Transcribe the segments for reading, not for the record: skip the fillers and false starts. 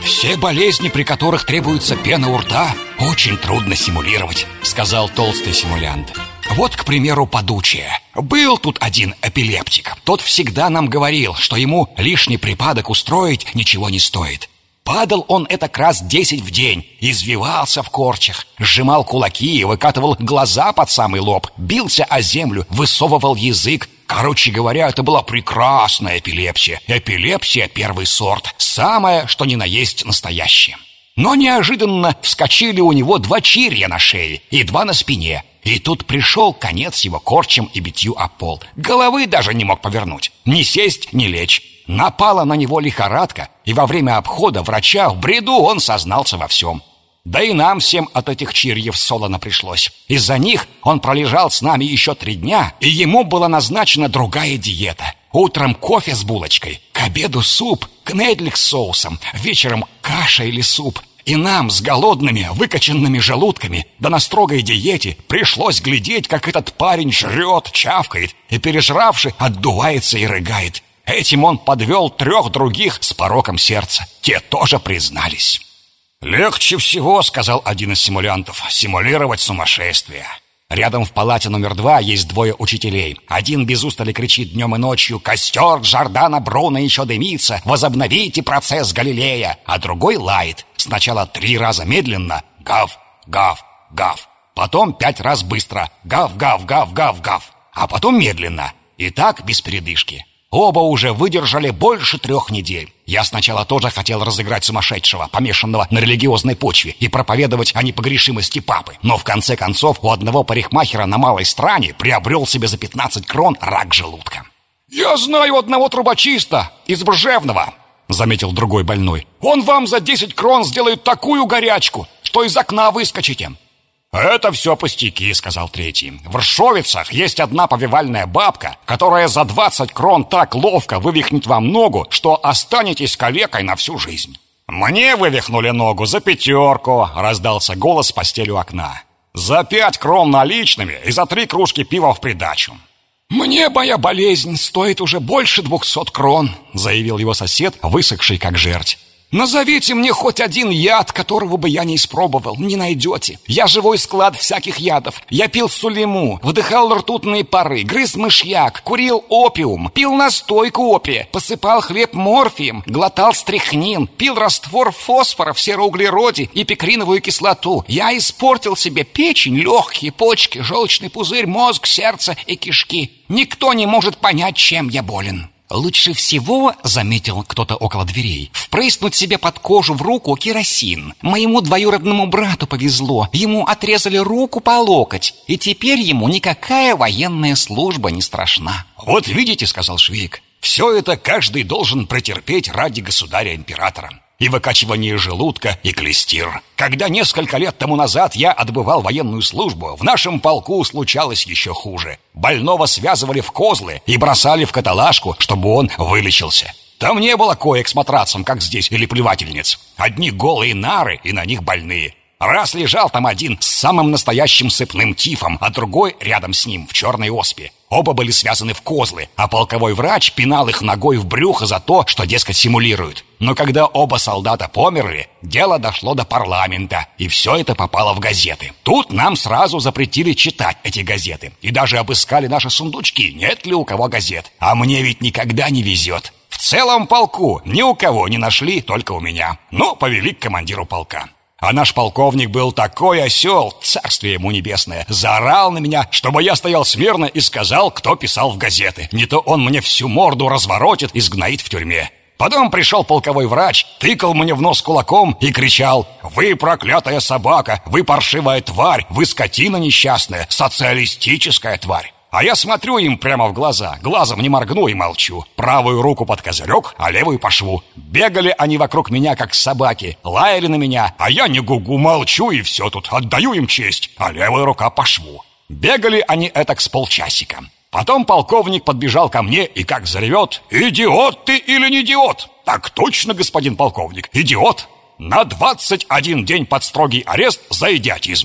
«Все болезни, при которых требуется пена у рта, очень трудно симулировать», — сказал толстый симулянт. «Вот, к примеру, подучие. Был тут один эпилептик. Тот всегда нам говорил, что ему лишний припадок устроить ничего не стоит. Падал он этак раз 10 в день, извивался в корчах, сжимал кулаки, выкатывал глаза под самый лоб, бился о землю, высовывал язык. Короче говоря, это была прекрасная эпилепсия. Эпилепсия первый сорт, самое, что ни на есть настоящее. Но неожиданно вскочили у него 2 чирья на шее и 2 на спине. И тут пришел конец его корчам и битью о пол. Головы даже не мог повернуть, ни сесть, ни лечь. Напала на него лихорадка, и во время обхода врача в бреду он сознался во всем. Да и нам всем от этих чирьев солоно пришлось. Из-за них он пролежал с нами еще 3 дня, и ему была назначена другая диета. Утром кофе с булочкой, к обеду суп, кнедлик с соусом, вечером каша или суп. И нам с голодными, выкоченными желудками, да на строгой диете, пришлось глядеть, как этот парень жрет, чавкает, и, пережравши, отдувается и рыгает. Этим он подвел 3 других с пороком сердца. Те тоже признались. «Легче всего, — сказал один из симулянтов, — симулировать сумасшествие. Рядом в палате номер 2 есть 2 учителей. Один без устали кричит днем и ночью: «Костер Джордана Бруно еще дымится! Возобновите процесс Галилея!» А другой лает. Сначала 3 раза медленно: гав, гав, гав. Потом 5 раз быстро: гав, гав, гав, гав, гав. А потом медленно. И так без передышки. Оба уже выдержали больше 3 недель. Я сначала тоже хотел разыграть сумасшедшего, помешанного на религиозной почве, и проповедовать о непогрешимости папы. Но в конце концов у одного парикмахера на Малой Стране приобрел себе за 15 крон рак желудка. «Я знаю одного трубочиста из Бржевного», — заметил другой больной. «Он вам за 10 крон сделает такую горячку, что из окна выскочите». «Это все пустяки», — сказал третий. «В Ршовицах есть одна повивальная бабка, которая за 20 крон так ловко вывихнет вам ногу, что останетесь калекой на всю жизнь». «Мне вывихнули ногу за 5, — раздался голос с постели у окна. «За 5 крон наличными и за 3 кружки пива в придачу». «Мне моя болезнь стоит уже больше 200 крон», — заявил его сосед, высохший как жерть. «Назовите мне хоть один яд, которого бы я не испробовал. Не найдете. Я живой склад всяких ядов. Я пил сулиму, вдыхал ртутные пары, грыз мышьяк, курил опиум, пил настойку опия, посыпал хлеб морфием, глотал стрихнин, пил раствор фосфора в сероуглероде и пикриновую кислоту. Я испортил себе печень, легкие, почки, желчный пузырь, мозг, сердце и кишки. Никто не может понять, чем я болен». «Лучше всего, — заметил кто-то около дверей, — впрыснуть себе под кожу в руку керосин. Моему двоюродному брату повезло. Ему отрезали руку по локоть, и теперь ему никакая военная служба не страшна». «Вот видите, — сказал Швейк, — все это каждый должен претерпеть ради государя-императора. И выкачивание желудка, и клестир. Когда несколько лет тому назад я отбывал военную службу, в нашем полку случалось еще хуже. Больного связывали в козлы и бросали в каталажку, чтобы он вылечился. Там не было коек с матрацем, как здесь, или плевательниц. Одни голые нары, и на них больные. Раз лежал там один с самым настоящим сыпным тифом, а другой рядом с ним в черной оспе. Оба были связаны в козлы, а полковой врач пинал их ногой в брюхо за то, что, дескать, симулируют. Но когда оба солдата померли, дело дошло до парламента, и все это попало в газеты. Тут нам сразу запретили читать эти газеты, и даже обыскали наши сундучки, нет ли у кого газет. А мне ведь никогда не везет. В целом полку ни у кого не нашли, только у меня. Ну, повели к командиру полка. А наш полковник был такой осел, царствие ему небесное, заорал на меня, чтобы я стоял смирно и сказал, кто писал в газеты. Не то он мне всю морду разворотит и сгноит в тюрьме. Потом пришел полковой врач, тыкал мне в нос кулаком и кричал: «Вы проклятая собака, вы паршивая тварь, вы скотина несчастная, социалистическая тварь». А я смотрю им прямо в глаза, глазом не моргну и молчу. Правую руку под козырек, а левую по шву. Бегали они вокруг меня, как собаки, лаяли на меня, а я не гугу, молчу, и все тут, отдаю им честь, а левая рука по шву. Бегали они этак с полчасика. Потом полковник подбежал ко мне и как заревет: «Идиот ты или не идиот?» «Так точно, господин полковник, идиот! На 21 день под строгий арест за идиотизм».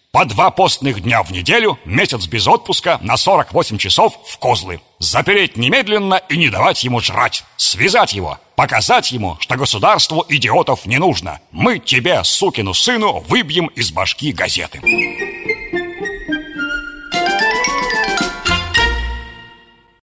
По 2 постных дня в неделю, месяц без отпуска, на 48 часов в козлы. Запереть немедленно и не давать ему жрать. Связать его, показать ему, что государству идиотов не нужно. Мы тебе, сукину сыну, выбьем из башки газеты.